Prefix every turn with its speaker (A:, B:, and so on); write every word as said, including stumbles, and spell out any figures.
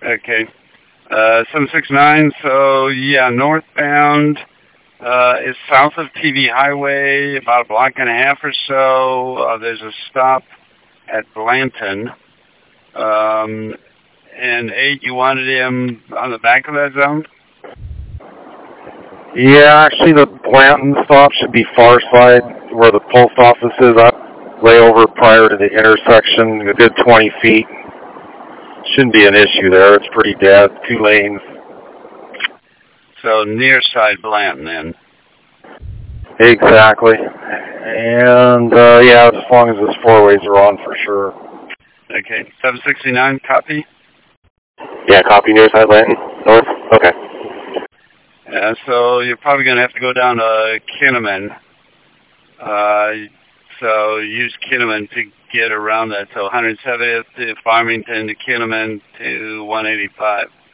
A: Okay. Uh, seven six nine, so yeah, northbound uh, is south of T V Highway, about a block and a half or so. Uh, there's a stop at Blanton. Um, and eight, you wanted him on the back of that zone?
B: Yeah, actually the Blanton stop should be far side where the post office is. I lay over prior to the intersection, a good twenty feet. Shouldn't be an issue there. It's pretty dead, two lanes.
A: So near side Blanton then.
B: Exactly. And uh, yeah, as long as those four ways are on for sure.
A: Okay. seven sixty-nine, copy?
B: Yeah, copy near side Blanton. North? Okay.
A: Uh, so you're probably going to have to go down to Kinnaman. Uh, so use Kinnaman to get around that. So one hundred seventieth to Farmington to Kinnaman to one eighty-five.